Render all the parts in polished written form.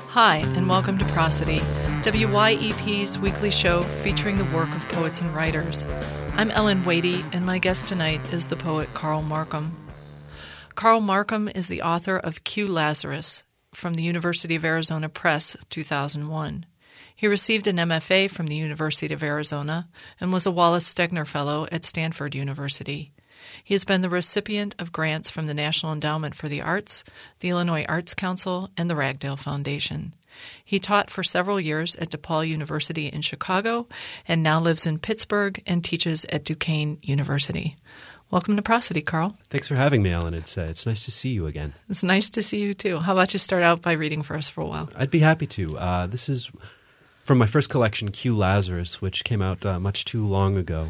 Hi, and welcome to Prosody, WYEP's weekly show featuring the work of poets and writers. I'm Ellen Wadey, and my guest tonight is the poet Carl Markham. Carl Markham is the author of Q Lazarus from the University of Arizona Press, 2001. He received an MFA from the University of Arizona and was a Wallace Stegner Fellow at Stanford University. He has been the recipient of grants from the National Endowment for the Arts, the Illinois Arts Council, and the Ragdale Foundation. He taught for several years at DePaul University in Chicago and now lives in Pittsburgh and teaches at Duquesne University. Welcome to Prosody, Carl. Thanks for having me, Ellen. It's nice to see you again. It's nice to see you, too. How about you start out by reading for us for a while? I'd be happy to. This is from my first collection, Q Lazarus, which came out much too long ago.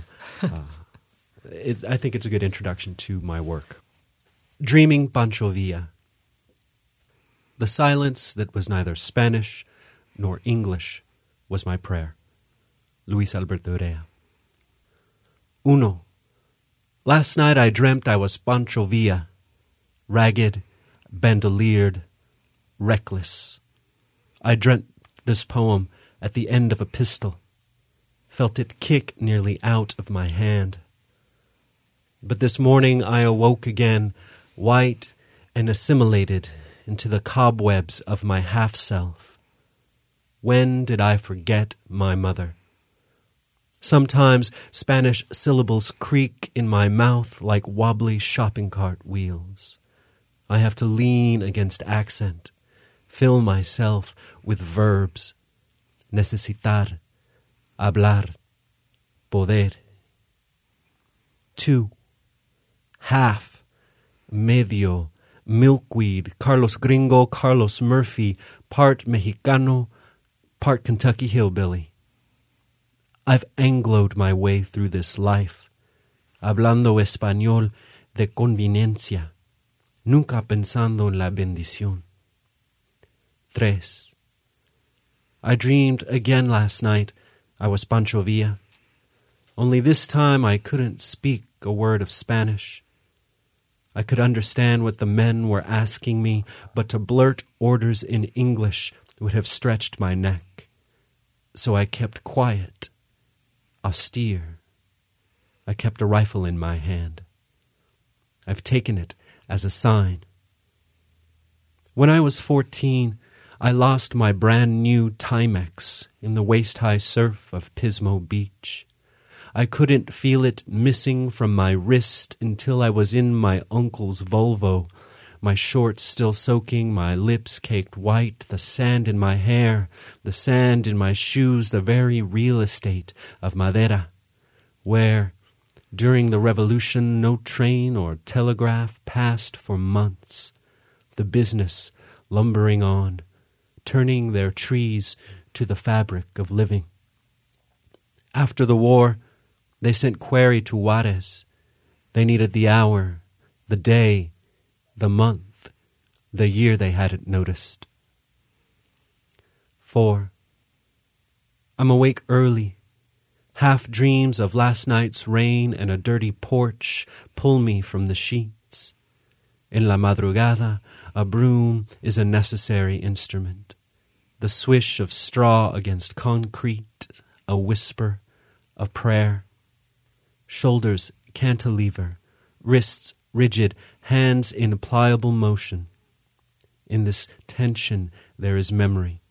I think it's a good introduction to my work. Dreaming Pancho Villa. The silence that was neither Spanish nor English was my prayer. Luis Alberto Urrea. Uno. Last night I dreamt I was Pancho Villa, ragged, bandoliered, reckless. I dreamt this poem at the end of a pistol, felt it kick nearly out of my hand. But this morning I awoke again, white and assimilated into the cobwebs of my half-self. When did I forget my mother? Sometimes Spanish syllables creak in my mouth like wobbly shopping cart wheels. I have to lean against accent, fill myself with verbs. Necesitar, hablar, poder. 2. Half, medio, milkweed, Carlos Gringo, Carlos Murphy, part Mexicano, part Kentucky hillbilly. I've Angloed my way through this life, hablando español de conveniencia, nunca pensando en la bendición. 3. I dreamed again last night I was Pancho Villa, only this time I couldn't speak a word of Spanish. I could understand what the men were asking me, but to blurt orders in English would have stretched my neck. So I kept quiet, austere. I kept a rifle in my hand. I've taken it as a sign. When I was 14, I lost my brand-new Timex in the waist-high surf of Pismo Beach. I couldn't feel it missing from my wrist until I was in my uncle's Volvo, my shorts still soaking, my lips caked white, the sand in my hair, the sand in my shoes, the very real estate of Madera, where, during the revolution, no train or telegraph passed for months, the business lumbering on, turning their trees to the fabric of living. After the war, they sent query to Juarez. They needed the hour, the day, the month, the year they hadn't noticed. 4. I'm awake early. Half dreams of last night's rain and a dirty porch pull me from the sheets. En la madrugada, a broom is a necessary instrument. The swish of straw against concrete, a whisper, a prayer. Shoulders cantilever, wrists rigid, hands in pliable motion. In this tension there is memory.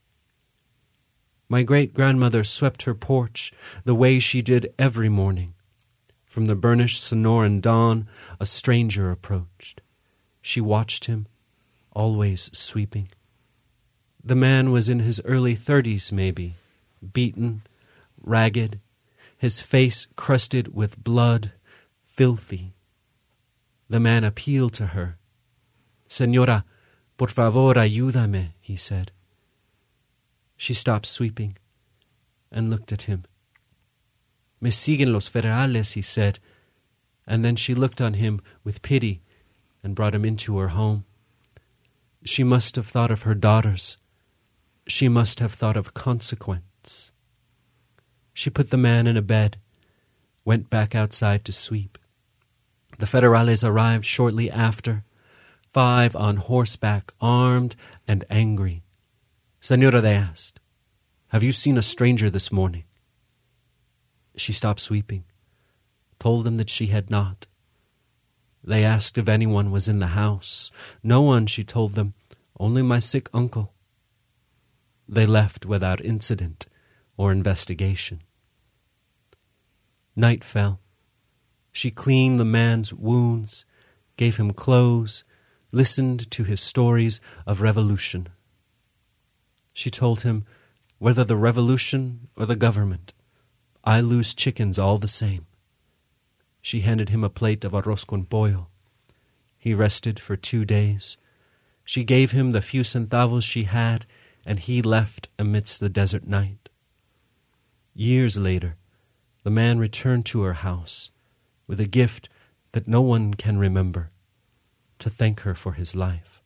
My great-grandmother swept her porch the way she did every morning. From the burnished Sonoran dawn, a stranger approached. She watched him, always sweeping. The man was in his early 30s, maybe, beaten, ragged, his face crusted with blood, filthy. The man appealed to her. "Señora, por favor, ayúdame," he said. She stopped sweeping and looked at him. "Me siguen los federales," he said, and then she looked on him with pity and brought him into her home. She must have thought of her daughters. She must have thought of consequence. She put the man in a bed, went back outside to sweep. The federales arrived shortly after, 5 on horseback, armed and angry. Senora, they asked, have you seen a stranger this morning? She stopped sweeping, told them that she had not. They asked if anyone was in the house. No one, she told them, only my sick uncle. They left without incident or investigation. Night fell. She cleaned the man's wounds, gave him clothes, listened to his stories of revolution. She told him, whether the revolution or the government, I lose chickens all the same. She handed him a plate of arroz con pollo. He rested for 2 days. She gave him the few centavos she had, and he left amidst the desert night. Years later, the man returned to her house with a gift that no one can remember, to thank her for his life.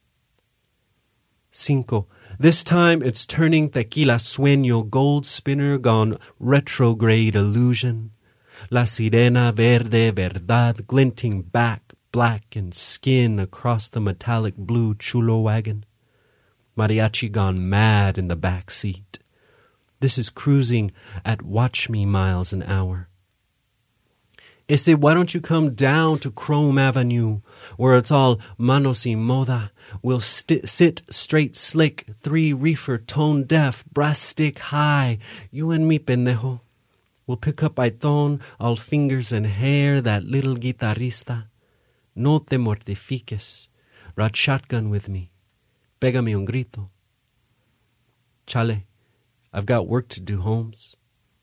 5. This time it's turning tequila sueño, gold spinner gone retrograde illusion. La sirena verde verdad, glinting back, black and skin across the metallic blue chulo wagon. Mariachi gone mad in the back seat. This is cruising at watch me miles an hour. Ese, why don't you come down to Chrome Avenue, where it's all manos y moda? We'll sit straight slick, 3 reefer, tone deaf, brass stick high. You and me, pendejo. We'll pick up Aiton, all fingers and hair, that little guitarrista. No te mortifiques. Ride shotgun with me. Pégame un grito. Chale, I've got work to do, Holmes.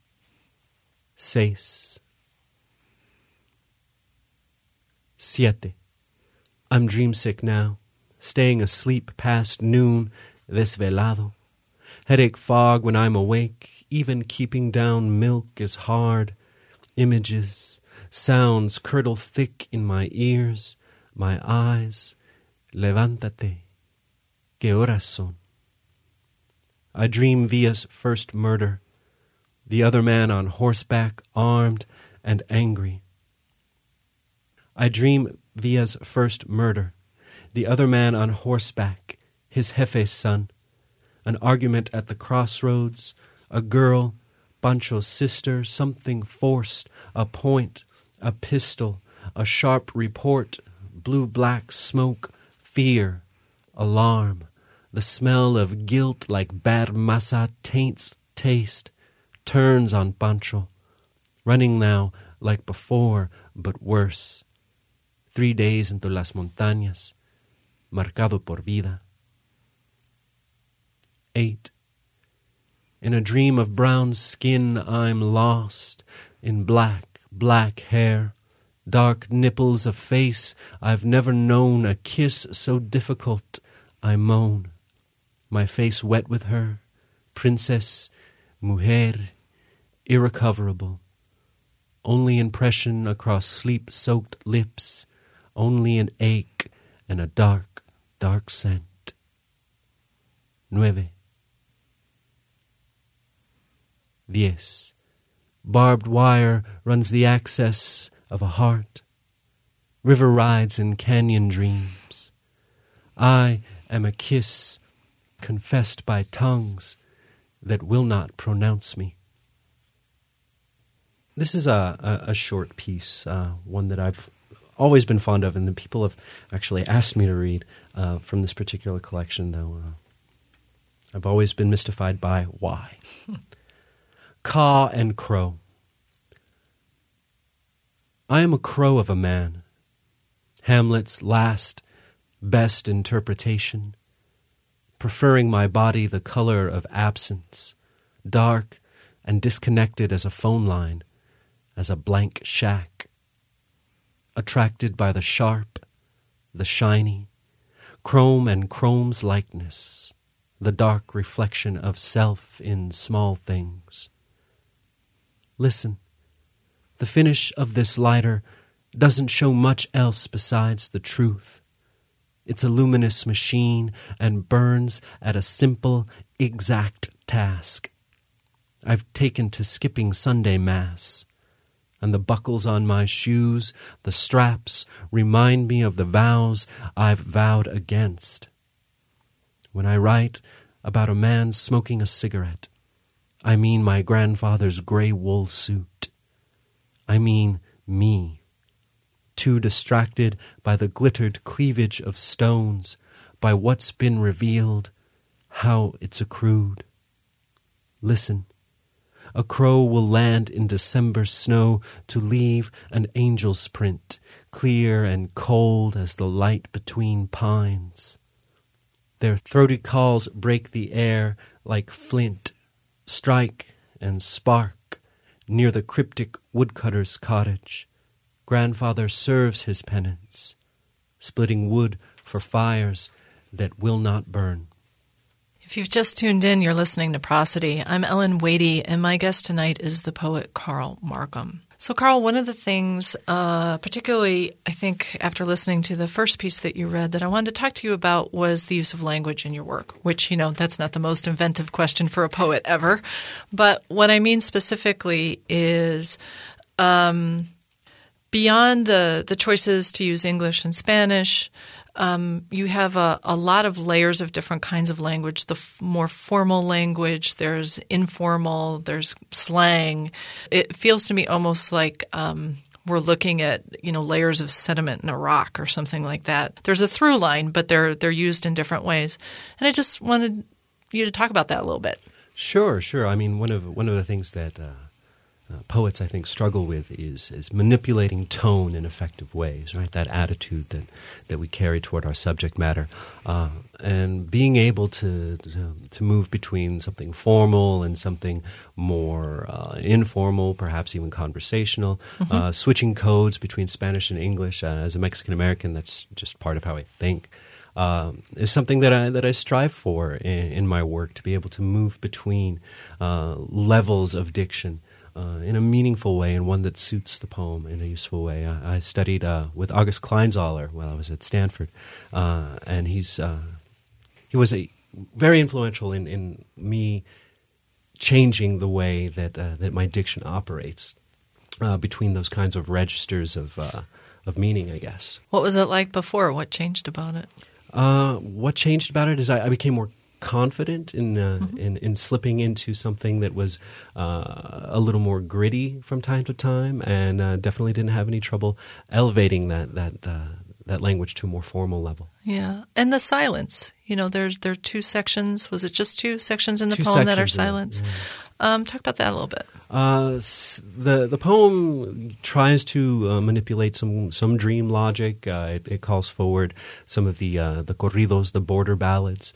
6. 7. I'm dreamsick now, staying asleep past noon, desvelado. Headache fog when I'm awake, even keeping down milk is hard. Images, sounds curdle thick in my ears, my eyes. Levántate, que horas son? I dream Villa's first murder, the other man on horseback, armed and angry. I dream Villa's first murder, the other man on horseback, his jefe's son, an argument at the crossroads, a girl, Pancho's sister, something forced, a point, a pistol, a sharp report, blue-black smoke, fear, alarm, the smell of guilt like bad masa taints taste, turns on Pancho, running now like before, but worse. 3 days into las montañas, marcado por vida. 8. In a dream of brown skin I'm lost, in black, black hair, dark nipples, a face I've never known, a kiss so difficult I moan. My face wet with her, princess, mujer, irrecoverable. Only impression across sleep-soaked lips, only an ache and a dark, dark scent. 9. 10. Barbed wire runs the access of a heart. River rides in canyon dreams. I am a kiss confessed by tongues that will not pronounce me. This is a short piece, one that I've always been fond of, and the people have actually asked me to read from this particular collection, though I've always been mystified by why. Caw and Crow. I am a crow of a man, Hamlet's last, best interpretation, preferring my body the color of absence, dark and disconnected as a phone line, as a blank shack, attracted by the sharp, the shiny, chrome and chrome's likeness, the dark reflection of self in small things. Listen, the finish of this lighter doesn't show much else besides the truth. It's a luminous machine and burns at a simple, exact task. I've taken to skipping Sunday Mass, and the buckles on my shoes, the straps, remind me of the vows I've vowed against. When I write, about a man smoking a cigarette. I mean my grandfather's gray wool suit. I mean me, too distracted by the glittered cleavage of stones, by what's been revealed, how it's accrued. Listen, a crow will land in December snow to leave an angel's print, clear and cold as the light between pines. Their throaty calls break the air like flint, strike and spark near the cryptic woodcutter's cottage. Grandfather serves his penance, splitting wood for fires that will not burn. If you've just tuned in, you're listening to Prosody. I'm Ellen Wadey, and my guest tonight is the poet Carl Markham. So, Carl, one of the things, particularly, I think, after listening to the first piece that you read, that I wanted to talk to you about was the use of language in your work, which, that's not the most inventive question for a poet ever. But what I mean specifically is beyond the choices to use English and Spanish, you have a lot of layers of different kinds of language. The more formal language, there's informal, there's slang. It feels to me almost like we're looking at, layers of sediment in a rock or something like that. There's a through line, but they're used in different ways. And I just wanted you to talk about that a little bit. Sure. I mean, one of the things that poets, I think, struggle with is manipulating tone in effective ways, right? That attitude that we carry toward our subject matter, and being able to move between something formal and something more informal, perhaps even conversational, switching codes between Spanish and English. As a Mexican American, that's just part of how I think. Is something that I strive for in my work, to be able to move between levels of diction in a meaningful way, and one that suits the poem in a useful way. I studied with August Kleinzahler while I was at Stanford, and he was very influential in me changing the way that my diction operates between those kinds of registers of meaning, I guess. What was it like before? What changed about it? What changed about it is I became more confident in slipping into something that was a little more gritty from time to time, and definitely didn't have any trouble elevating that language to a more formal level. Yeah, and the silence. There are two sections. Was it just two sections in the poem that are silence? Yeah. Talk about that a little bit. The poem tries to manipulate some dream logic. It calls forward some of the corridos, the border ballads.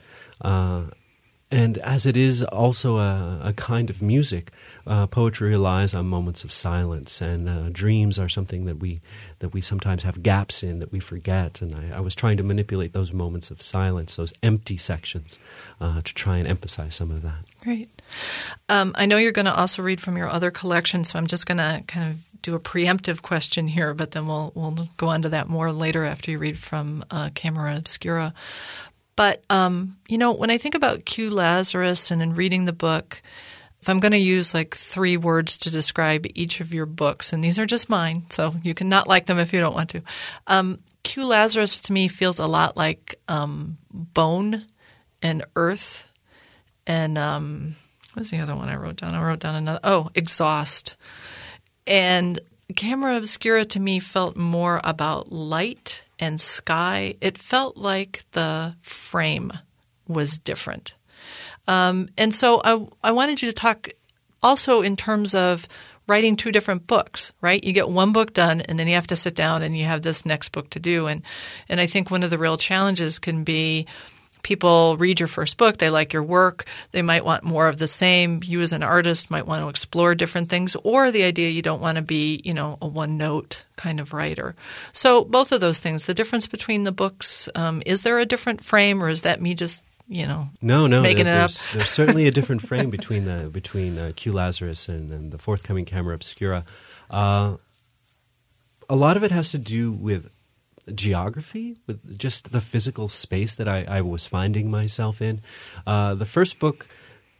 And as it is also a kind of music, poetry relies on moments of silence, and dreams are something that we sometimes have gaps in, that we forget. And I was trying to manipulate those moments of silence, those empty sections, to try and emphasize some of that. Great. I know you're going to also read from your other collection, so I'm just going to kind of do a preemptive question here, but then we'll go on to that more later after you read from Camera Obscura. But, when I think about Q Lazarus and in reading the book, if I'm going to use like 3 words to describe each of your books, and these are just mine, so you can not like them if you don't want to. Q Lazarus to me feels a lot like bone and earth. And what was the other one I wrote down? I wrote down another. Oh, exhaust. And Camera Obscura to me felt more about light and sky. It felt like the frame was different. And so I wanted you to talk also in terms of writing 2 different books, right? You get one book done, and then you have to sit down and you have this next book to do. And I think one of the real challenges can be people read your first book, they like your work, they might want more of the same. You as an artist might want to explore different things, or the idea you don't want to be, a one-note kind of writer. So both of those things, the difference between the books, is there a different frame, or is that me just, No, making it up? There's certainly a different frame between Q Lazarus and the forthcoming Camera Obscura. A lot of it has to do with geography, with just the physical space that I was finding myself in. The first book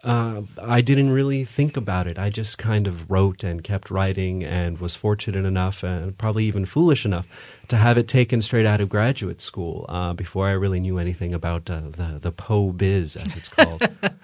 I didn't really think about it. I just kind of wrote and kept writing and was fortunate enough and probably even foolish enough to have it taken straight out of graduate school before I really knew anything about the Poe biz, as it's called.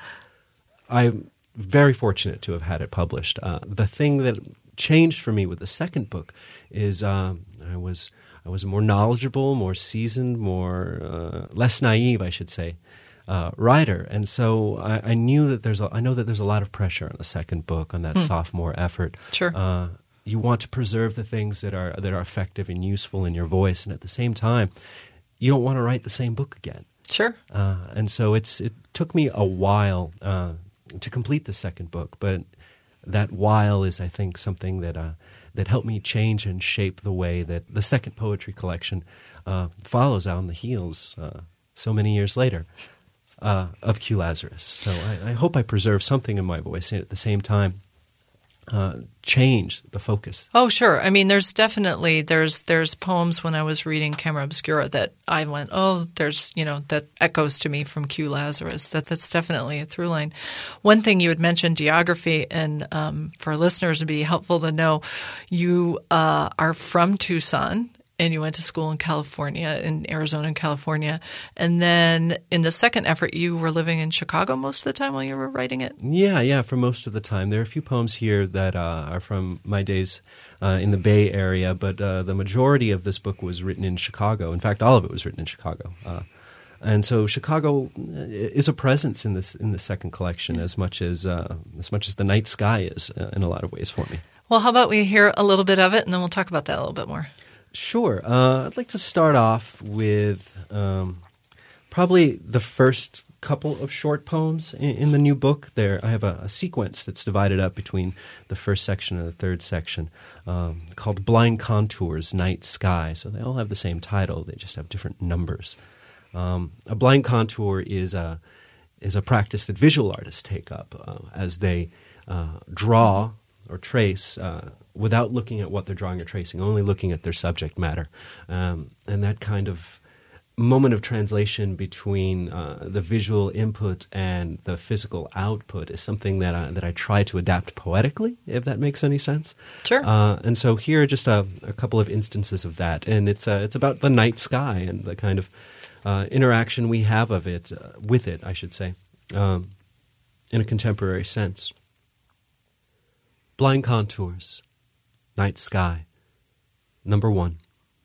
I'm very fortunate to have had it published. The thing that changed for me with the second book is I was more knowledgeable, more seasoned, less naive, I should say, writer, and so I know that there's a lot of pressure on the second book, on that sophomore effort. Sure. You want to preserve the things that are effective and useful in your voice, and at the same time, you don't want to write the same book again. Sure. And so it took me a while to complete the second book, but that while is, I think, something that helped me change and shape the way that the second poetry collection follows on the heels so many years later of Q Lazarus. So I hope I preserve something in my voice and at the same time change the focus. Oh, sure. I mean, there's poems when I was reading Camera Obscura that I went, that echoes to me from Q Lazarus. That's definitely a through line. One thing you had mentioned, geography, and for listeners, it'd be helpful to know you are from Tucson, and you went to school in California, in Arizona and California. And then in the second effort, you were living in Chicago most of the time while you were writing it? Yeah, for most of the time. There are a few poems here that are from my days in the Bay Area, but the majority of this book was written in Chicago. In fact, all of it was written in Chicago. And so Chicago is a presence in the second collection as much as the night sky is in a lot of ways for me. Well, how about we hear a little bit of it, and then we'll talk about that a little bit more. Sure. I'd like to start off with probably the first couple of short poems in the new book. I have a sequence that's divided up between the first section and the third section called Blind Contours, Night Sky. So they all have the same title. They just have different numbers. A blind contour is a practice that visual artists take up as they draw or trace without looking at what they're drawing or tracing, only looking at their subject matter. And that kind of moment of translation between the visual input and the physical output is something that I try to adapt poetically, if that makes any sense. Sure. And so here are just a couple of instances of that. And it's about the night sky and the kind of interaction we have with it, I should say, in a contemporary sense. Blind Contours, Night Sky, number 1.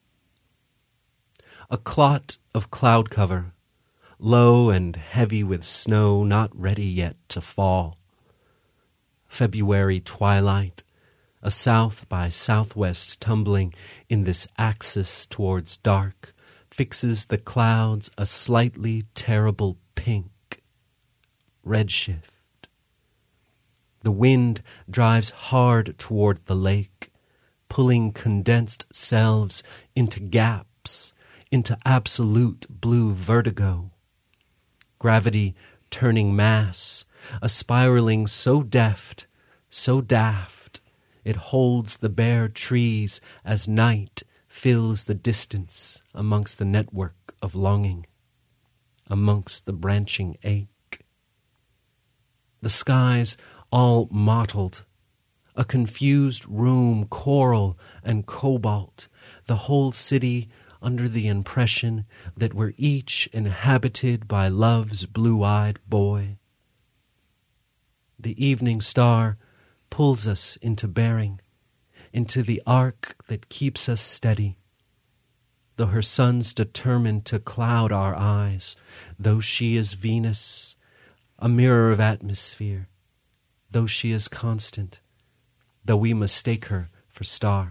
A clot of cloud cover, low and heavy with snow not ready yet to fall. February twilight, a south by southwest tumbling in this axis towards dark, fixes the clouds a slightly terrible pink. Redshift. The wind drives hard toward the lake, pulling condensed selves into gaps, into absolute blue vertigo. Gravity turning mass, a spiraling so deft, so daft, it holds the bare trees as night fills the distance amongst the network of longing, amongst the branching ache. The skies all mottled, a confused room, coral and cobalt, the whole city under the impression that we're each inhabited by love's blue-eyed boy. The evening star pulls us into bearing, into the arc that keeps us steady, though her sun's determined to cloud our eyes, though she is Venus, a mirror of atmosphere, though she is constant, though we mistake her for star.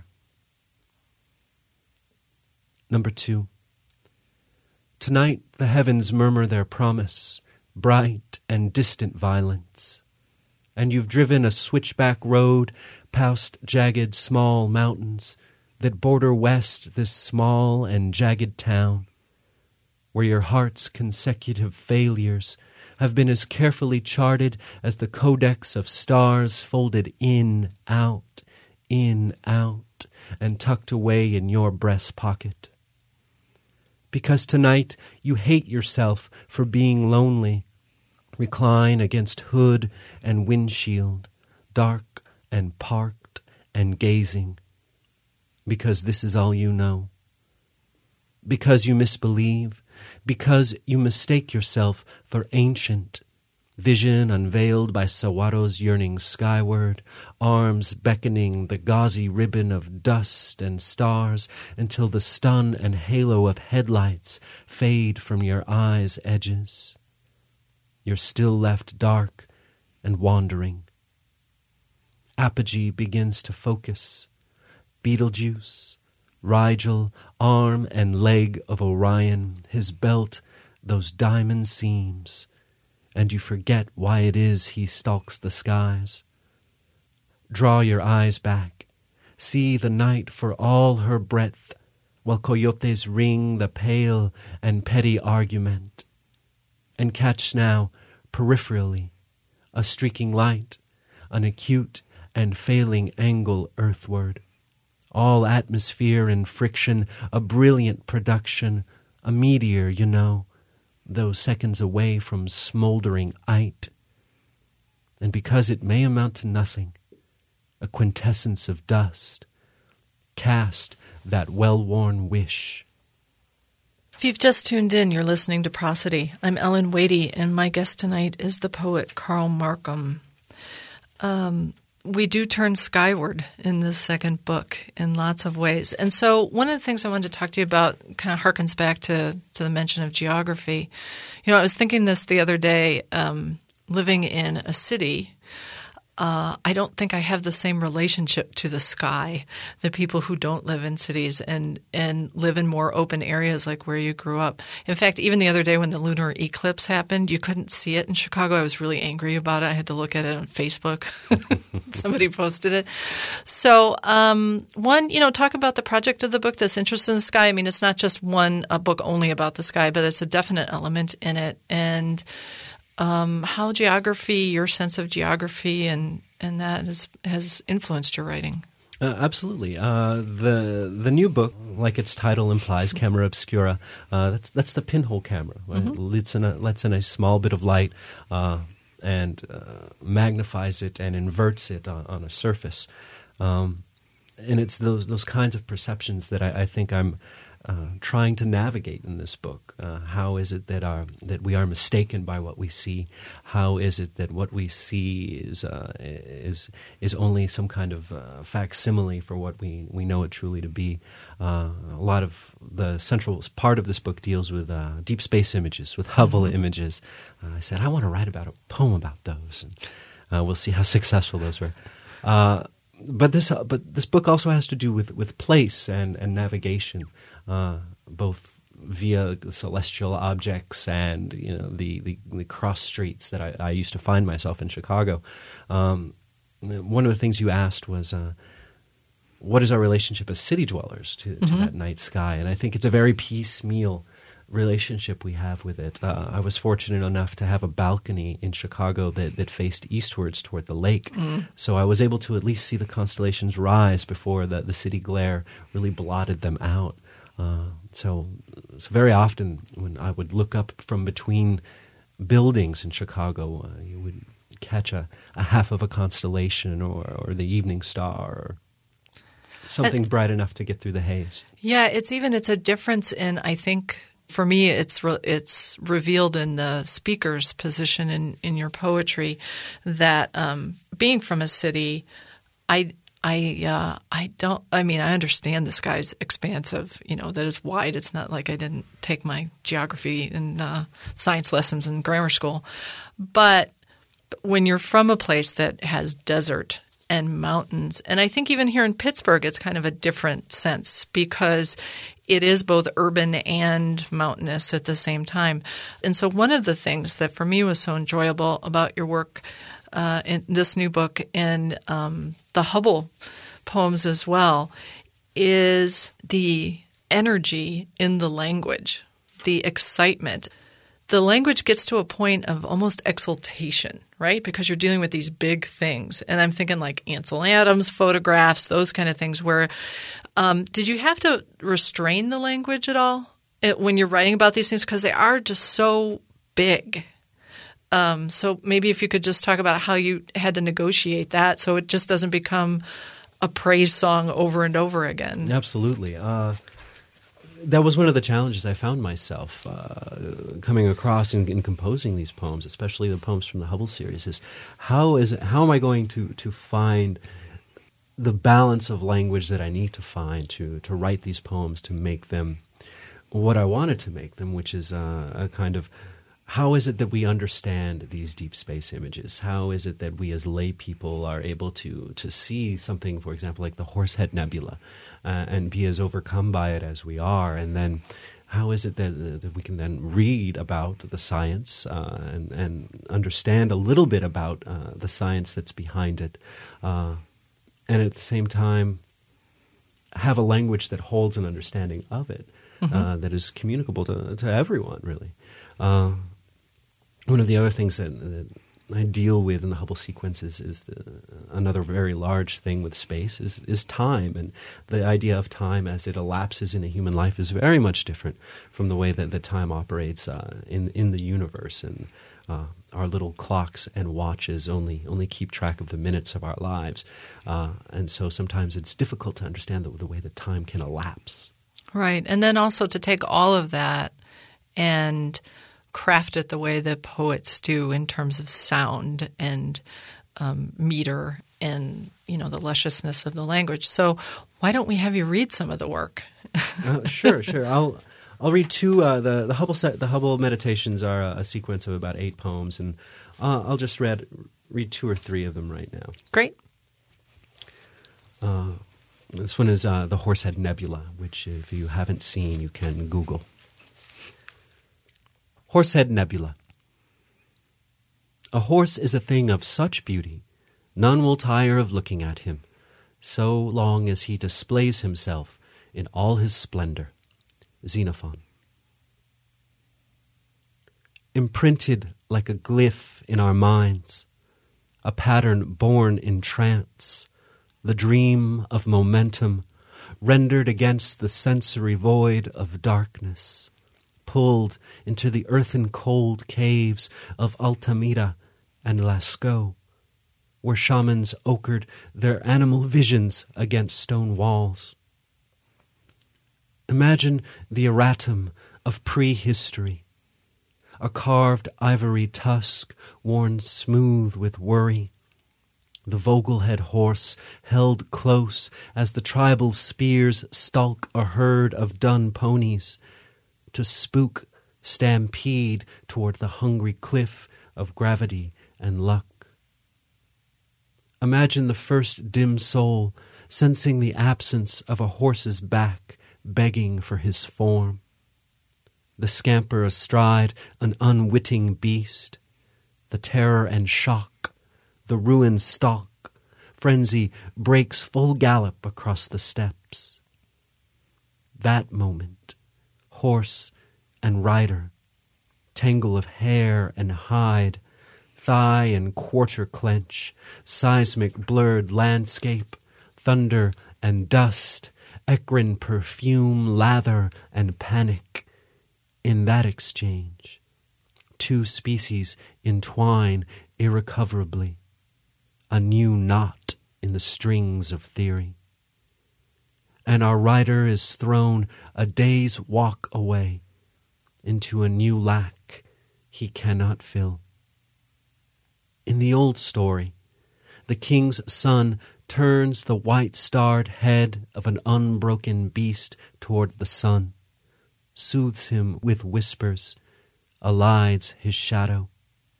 Number 2. Tonight the heavens murmur their promise, bright and distant violence, and you've driven a switchback road past jagged small mountains that border west this small and jagged town, where your heart's consecutive failures have been as carefully charted as the codex of stars folded in, out, and tucked away in your breast pocket. Because tonight you hate yourself for being lonely, Recline against hood and windshield, dark and parked and gazing, because this is all you know. Because you misbelieve, because you mistake yourself for ancient, vision unveiled by Saguaro's yearning skyward, arms beckoning the gauzy ribbon of dust and stars until the stun and halo of headlights fade from your eyes' edges. You're still left dark and wandering. Apogee begins to focus. Betelgeuse, Rigel, arm and leg of Orion, his belt, those diamond seams, and you forget why it is he stalks the skies. Draw your eyes back. See the night for all her breadth, while coyotes ring the pale and petty argument. And catch now, peripherally, a streaking light, an acute and failing angle earthward. All atmosphere and friction, a brilliant production, a meteor, you know, though seconds away from smoldering ite. And because it may amount to nothing, a quintessence of dust, cast that well-worn wish. If you've just tuned in, you're listening to Prosody. I'm Ellen Wadey, and my guest tonight is the poet Carl Markham. We do turn skyward in this second book in lots of ways. And so one of the things I wanted to talk to you about kind of harkens back to the mention of geography. You know, I was thinking this the other day, living in a city. I don't think I have the same relationship to the sky that people who don't live in cities and live in more open areas like where you grew up. In fact, even the other day when the lunar eclipse happened, you couldn't see it in Chicago. I was really angry about it. I had to look at it on Facebook. Somebody posted it. So one, talk about the project of the book, this interest in the sky. I mean, it's not just a book only about the sky, but it's a definite element in it. And how geography, your sense of geography, and that has influenced your writing. Absolutely. The new book, like its title implies, Camera Obscura, that's the pinhole camera. Mm-hmm. Lets in a small bit of light and magnifies it and inverts it on a surface. And it's those kinds of perceptions that I think I'm trying to navigate in this book. How is it that we are mistaken by what we see? How is it that what we see is only some kind of facsimile for what we know it truly to be? A lot of the central part of this book deals with deep space images, with Hubble images. I said, I want to write about a poem about those, and we'll see how successful those were. But this book also has to do with place and navigation, both via celestial objects and the cross streets that I used to find myself in Chicago. One of the things you asked was, what is our relationship as city dwellers to that night sky? And I think it's a very piecemeal relationship we have with it. I was fortunate enough to have a balcony in Chicago that faced eastwards toward the lake. So I was able to at least see the constellations rise before the city glare really blotted them out. So very often when I would look up from between buildings in Chicago, you would catch a half of a constellation or the evening star or something bright enough to get through the haze. Yeah, it's a difference in, I think, for me, it's revealed in the speaker's position in your poetry that being from a city, I understand the sky's expansive, that it's wide. It's not like I didn't take my geography and science lessons in grammar school. But when you're from a place that has desert and mountains, and I think even here in Pittsburgh, it's kind of a different sense because it is both urban and mountainous at the same time. And so one of the things that for me was so enjoyable about your work in this new book and the Hubble poems as well is the energy in the language, the excitement. The language gets to a point of almost exultation, right? Because you're dealing with these big things. And I'm thinking like Ansel Adams photographs, those kind of things where did you have to restrain the language at all when you're writing about these things? Because they are just so big. So maybe if you could just talk about how you had to negotiate that so it just doesn't become a praise song over and over again. Absolutely. That was one of the challenges I found myself coming across in composing these poems, especially the poems from the Hubble series, is how am I going to find the balance of language that I need to find to write these poems, to make them what I wanted to make them, which is a kind of, how is it that we understand these deep space images? How is it that we as lay people are able to see something, for example, like the Horsehead Nebula, and be as overcome by it as we are? And then how is it that we can then read about the science and understand a little bit about the science that's behind it, and at the same time have a language that holds an understanding of it, that is communicable to everyone, really. One of the other things that I deal with in the Hubble sequences is another very large thing with space is time. And the idea of time as it elapses in a human life is very much different from the way that the time operates in the universe. And our little clocks and watches only keep track of the minutes of our lives. And so sometimes it's difficult to understand the way that time can elapse. Right. And then also to take all of that and craft it the way that poets do in terms of sound and meter and, the lusciousness of the language. So why don't we have you read some of the work? Sure. I'll read two. The Hubble Meditations are a sequence of about 8 poems, and I'll just read 2 or 3 of them right now. Great. This one is the Horsehead Nebula, which if you haven't seen, you can Google. Horsehead Nebula. A horse is a thing of such beauty, none will tire of looking at him, so long as he displays himself in all his splendor. Xenophon. Imprinted like a glyph in our minds, a pattern born in trance, the dream of momentum rendered against the sensory void of darkness, pulled into the earthen cold caves of Altamira and Lascaux, where shamans ochred their animal visions against stone walls. Imagine the erratum of prehistory, a carved ivory tusk worn smooth with worry, the Vogelhead horse held close as the tribal spears stalk a herd of dun ponies, to spook stampede toward the hungry cliff of gravity and luck. Imagine the first dim soul sensing the absence of a horse's back begging for his form. The scamper astride an unwitting beast, the terror and shock, the ruin stalk, frenzy breaks full gallop across the steppes. That moment, horse and rider, tangle of hair and hide, thigh and quarter clench, seismic blurred landscape, thunder and dust, ecrin perfume, lather and panic. In that exchange, 2 species entwine irrecoverably, a new knot in the strings of theory. And our rider is thrown a day's walk away into a new lack he cannot fill. In the old story, the king's son turns the white-starred head of an unbroken beast toward the sun, soothes him with whispers, elides his shadow.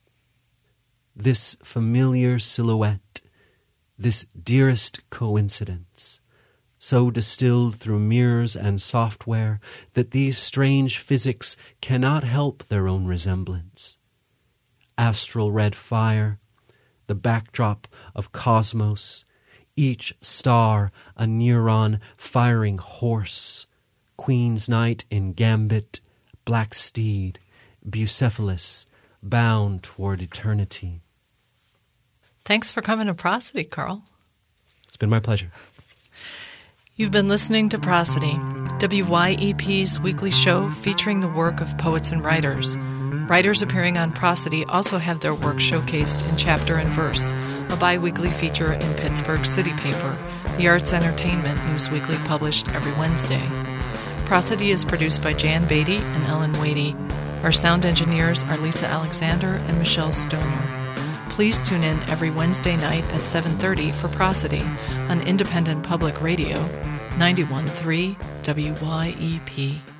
This familiar silhouette, this dearest coincidence, so distilled through mirrors and software that these strange physics cannot help their own resemblance. Astral red fire, the backdrop of cosmos, each star a neuron firing horse, Queen's Knight in gambit, black steed, Bucephalus, bound toward eternity. Thanks for coming to Prosody, Carl. It's been my pleasure. You've been listening to Prosody, WYEP's weekly show featuring the work of poets and writers. Writers appearing on Prosody also have their work showcased in Chapter and Verse, a bi-weekly feature in Pittsburgh City Paper, the arts entertainment news weekly published every Wednesday. Prosody is produced by Jan Beatty and Ellen Wadey. Our sound engineers are Lisa Alexander and Michelle Stoner. Please tune in every Wednesday night at 7:30 for Prosody on Independent Public Radio, 91.3 WYEP.